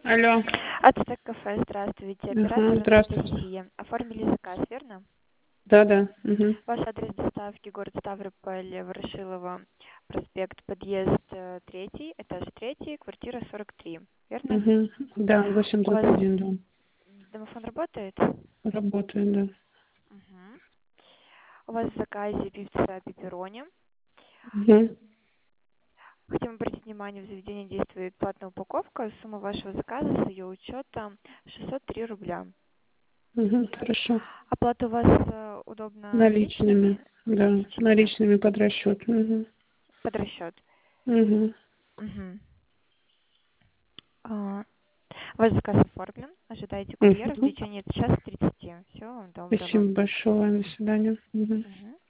Алло. Ацтек кафе, здравствуйте. Ага, Оператор здравствуйте. Анастасия. Оформили заказ, верно? Да. Угу. Ваш адрес доставки город Ставрополь, Ворошилова, проспект, подъезд 3, этаж 3, квартира 43. Верно? Угу. Да, У вас 821, да. домофон работает? Работает, да. Мгм. У вас в заказе пицца пепперони. Угу. Хотим обратить внимание, в заведении действует платная упаковка. Сумма вашего заказа с ее учетом 603 рубля. Угу. Хорошо. Оплата у вас удобно Наличными. наличными? Да, Наличными. наличными под расчет. Угу. Под расчет. Угу. Мгм. А, Ваш заказ оформлен. Ожидайте курьера в Угу. течение часа 30. Всего вам доброго. Спасибо большое. До свидания. Угу. Мгм.